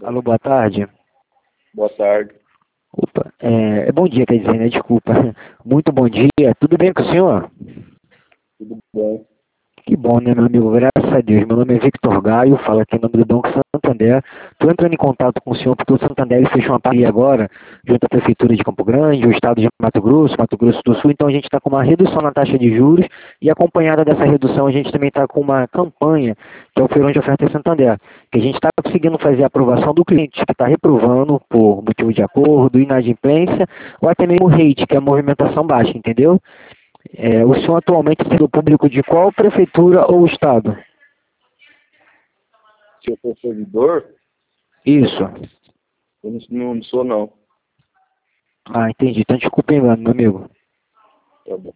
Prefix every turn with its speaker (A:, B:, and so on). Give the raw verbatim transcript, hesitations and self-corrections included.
A: Alô, boa tarde.
B: Boa tarde.
A: Opa, é, é bom dia, quer dizer, né? Desculpa. Muito bom dia. Tudo bem com o senhor?
B: Tudo bom?
A: Que bom, né, meu amigo? Graças a Deus. Meu nome é Victor Gaio, falo aqui em nome do Banco Santander. Estou entrando em contato com o senhor porque o Santander ele fechou uma parceria agora junto à Prefeitura de Campo Grande, o Estado de Mato Grosso, Mato Grosso do Sul. Então a gente está com uma redução na taxa de juros e acompanhada dessa redução a gente também está com uma campanha que é o Feirão de Ofertas Santander, que a gente está conseguindo fazer a aprovação do cliente que está reprovando por motivo de acordo, inadimplência ou até mesmo rate, que é a movimentação baixa, entendeu? É, o senhor atualmente é do público de qual prefeitura ou estado?
B: Se eu for servidor,
A: Isso.
B: eu não, não sou não.
A: Ah, entendi. Então desculpa, engano, meu amigo.
B: Tá bom.